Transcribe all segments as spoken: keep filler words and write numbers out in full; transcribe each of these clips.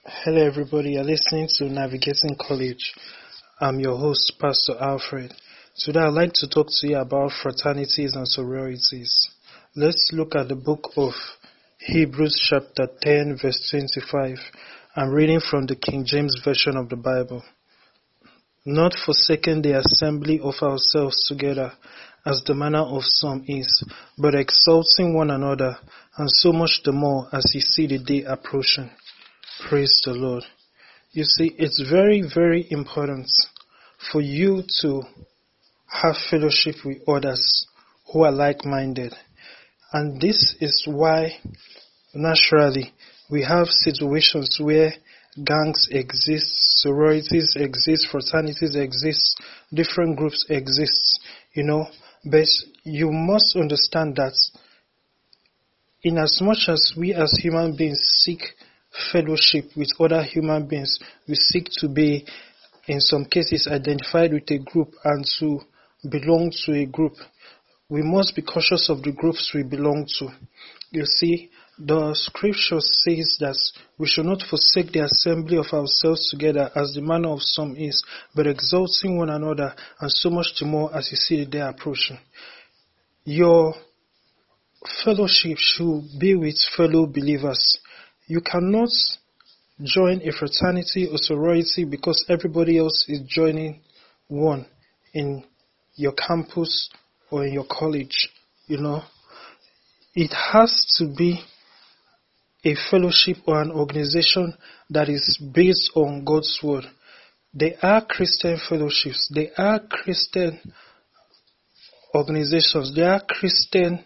Hello, everybody. You're listening to Navigating College. I'm your host, Pastor Alfred. Today, I'd like to talk to you about fraternities and sororities. Let's look at the book of Hebrews, chapter ten, verse twenty-five. I'm reading from the King James Version of the Bible. Not forsaking the assembly of ourselves together, as the manner of some is, but exalting one another, and so much the more as you see the day approaching. Praise the Lord. You see, it's very, very important for you to have fellowship with others who are like-minded. And this is why, naturally, we have situations where gangs exist, sororities exist, fraternities exist, different groups exist, you know. But you must understand that in as much as we as human beings seek fellowship with other human beings, we seek to be, in some cases, identified with a group and to belong to a group. We must be cautious of the groups we belong to. You see, the scripture says that we should not forsake the assembly of ourselves together as the manner of some is, but exalting one another, and so much the more as you see the day approaching. Your fellowship should be with fellow believers. You cannot join a fraternity or sorority because everybody else is joining one in your campus or in your college. You know, it has to be a fellowship or an organization that is based on God's word. They are Christian fellowships. They are Christian organizations. They are Christian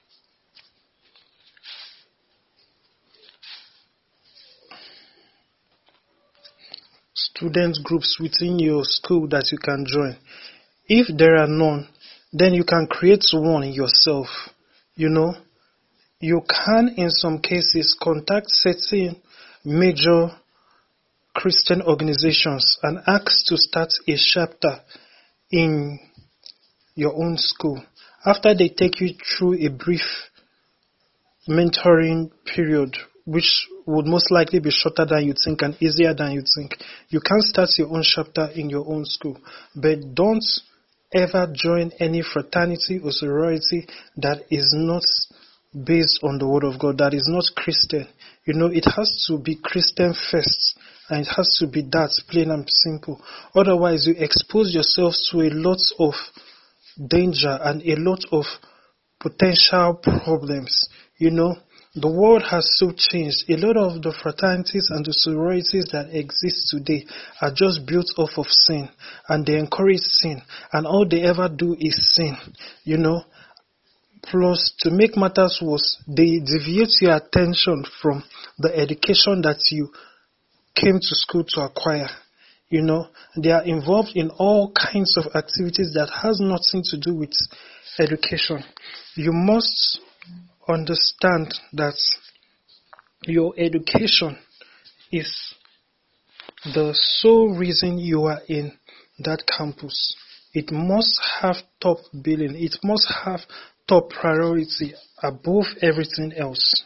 student groups within your school that you can join. If there are none, then you can create one yourself. You know, you can in some cases contact certain major Christian organizations and ask to start a chapter in your own school. After they take you through a brief mentoring period, which would most likely be shorter than you think and easier than you think, you can start your own chapter in your own school. But don't ever join any fraternity or sorority that is not based on the word of God, that is not Christian. You know, it has to be Christian first, and it has to be that, plain and simple. Otherwise, you expose yourselves to a lot of danger and a lot of potential problems. You know, the world has so changed. A lot of the fraternities and the sororities that exist today are just built off of sin, and they encourage sin, and all they ever do is sin, you know. Plus, to make matters worse, they deviate your attention from the education that you came to school to acquire. You know, they are involved in all kinds of activities that has nothing to do with education. You must understand that your education is the sole reason you are in that campus. It must have top billing. It must have top priority above everything else.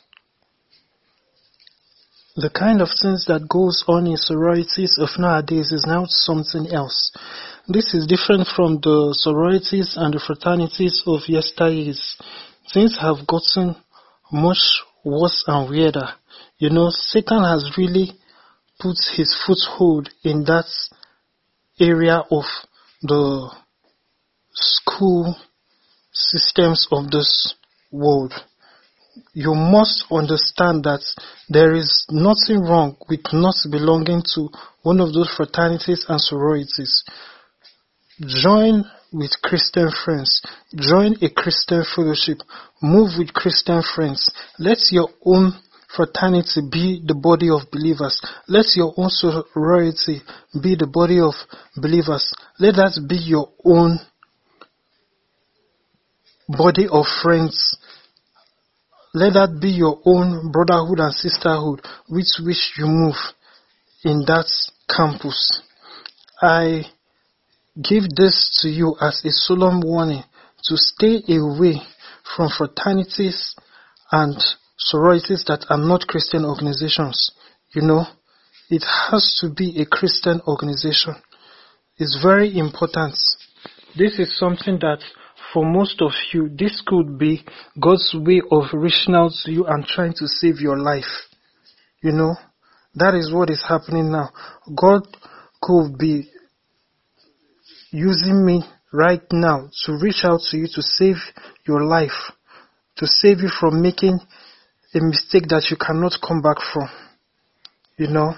The kind of things that goes on in sororities of nowadays is now something else. This is different from the sororities and the fraternities of yesteryears. Things have gotten much worse and weirder. You know, Satan has really put his foothold in that area of the school systems of this world. You must understand that there is nothing wrong with not belonging to one of those fraternities and sororities. Join with Christian friends. Join a Christian fellowship. Move with Christian friends. Let your own fraternity be the body of believers. Let your own sorority be the body of believers. Let that be your own body of friends. Let that be your own brotherhood and sisterhood with which you move in that campus. I give this to you as a solemn warning to stay away from fraternities and sororities that are not Christian organizations. You know, it has to be a Christian organization. It's very important. This is something that for most of you, this could be God's way of reaching out to you and trying to save your life. You know, that is what is happening now. God could be using me right now to reach out to you to save your life, to save you from making a mistake that you cannot come back from. You know,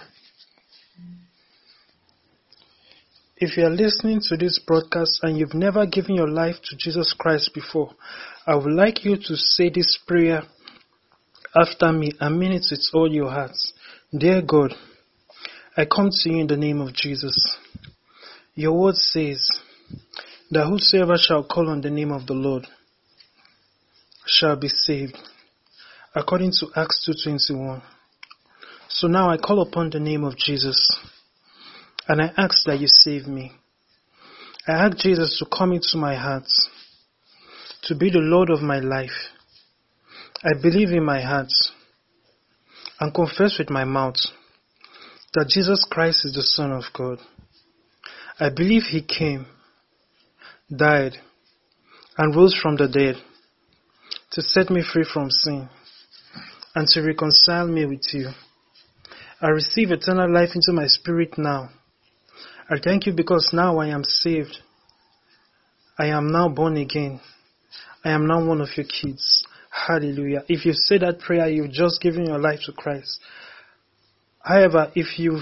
if you are listening to this broadcast and you've never given your life to Jesus Christ before, I would like you to say this prayer after me and mean it with all your hearts. Dear God, I come to you in the name of Jesus. Your word says that whosoever shall call on the name of the Lord shall be saved, according to Acts two twenty-one. So now I call upon the name of Jesus, and I ask that you save me. I ask Jesus to come into my heart, to be the Lord of my life. I believe in my heart and confess with my mouth that Jesus Christ is the Son of God. I believe He came, died, and rose from the dead to set me free from sin and to reconcile me with you. I receive eternal life into my spirit now. I thank you because now I am saved. I am now born again. I am now one of your kids. Hallelujah. If you say that prayer, you've just given your life to Christ. However, if you've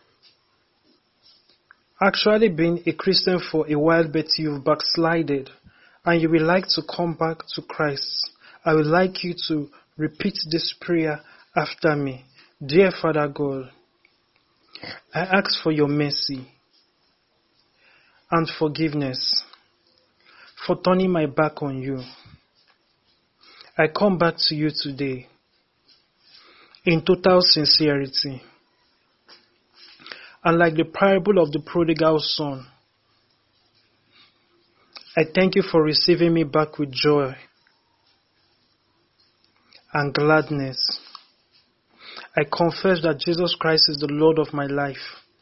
actually been a Christian for a while but you've backslided and you would like to come back to Christ, I would like you to repeat this prayer after me. Dear Father God, I ask for your mercy and forgiveness for turning my back on you. I come back to you today in total sincerity. And like the parable of the prodigal son, I thank you for receiving me back with joy and gladness. I confess that Jesus Christ is the Lord of my life,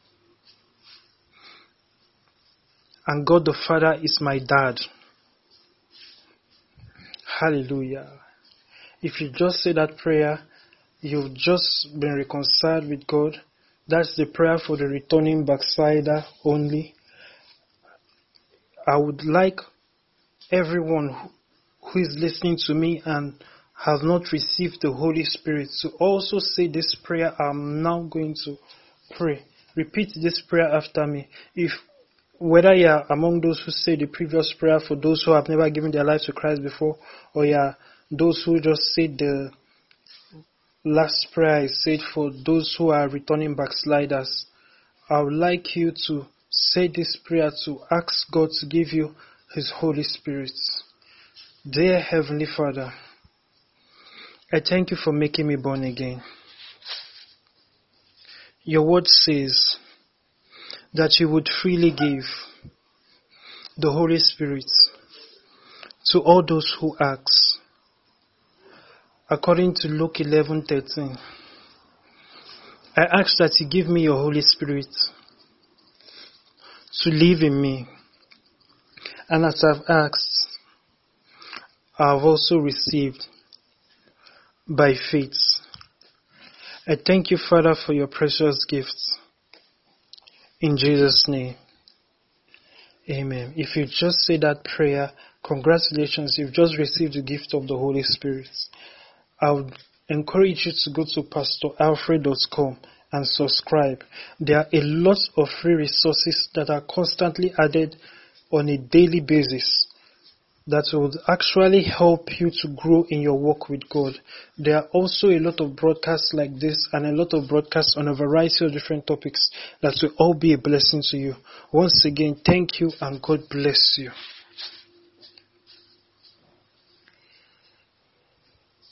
and God the Father is my dad. Hallelujah. If you just say that prayer, you've just been reconciled with God. That's the prayer for the returning backslider only. I would like everyone who is listening to me and has not received the Holy Spirit to also say this prayer I'm now going to pray. Repeat this prayer after me. If whether you are among those who say the previous prayer for those who have never given their life to Christ before, or you are those who just said the last prayer I said for those who are returning backsliders, I would like you to say this prayer to ask God to give you His Holy Spirit. Dear Heavenly Father, I thank you for making me born again. Your word says that you would freely give the Holy Spirit to all those who ask. According to Luke eleven thirteen, I ask that you give me your Holy Spirit to live in me. And as I've asked, I have also received by faith. I thank you, Father, for your precious gifts. In Jesus' name, amen. If you just say that prayer, congratulations, you've just received the gift of the Holy Spirit. I would encourage you to go to pastor alfred dot com and subscribe. There are a lot of free resources that are constantly added on a daily basis that would actually help you to grow in your walk with God. There are also a lot of broadcasts like this and a lot of broadcasts on a variety of different topics that will all be a blessing to you. Once again, thank you and God bless you.